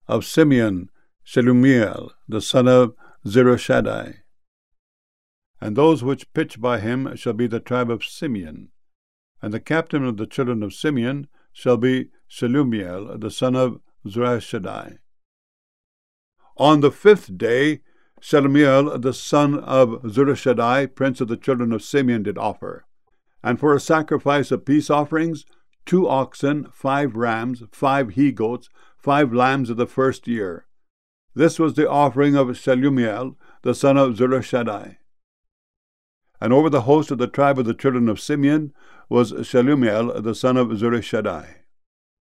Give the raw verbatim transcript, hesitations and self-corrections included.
of Simeon, Shelumiel, the son of Zurishaddai. And those which pitch by him shall be the tribe of Simeon. And the captain of the children of Simeon shall be Shelumiel, the son of Zurishaddai. On the fifth day, Shelumiel, the son of Zurishaddai, prince of the children of Simeon, did offer. And for a sacrifice of peace offerings, two oxen, five rams, five he-goats, five lambs of the first year. This was the offering of Shelumiel, the son of Zurishaddai. And over the host of the tribe of the children of Simeon was Shelumiel, the son of Zurishaddai.